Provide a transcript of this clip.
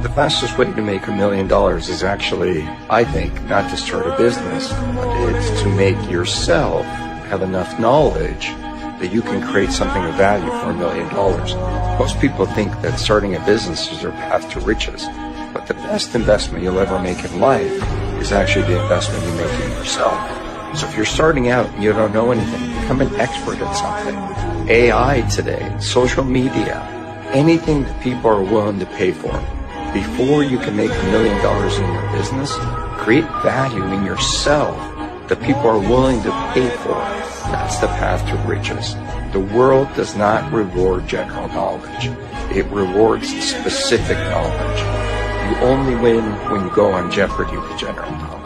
The fastest way to make $1 million is actually, I think, not to start a business. It's to make yourself have enough knowledge that you can create something of value for $1 million. Most people think that starting a business is their path to riches, but the best investment you'll ever make in life is actually the investment you make in yourself. So if you're starting out and you don't know anything, become an expert at something. AI today, social media, anything that people are willing to pay for. Before you can make $1 million in your business, create value in yourself that people are willing to pay for. That's the path to riches. The world does not reward general knowledge. It rewards specific knowledge. You only win when you go on jeopardy with general knowledge.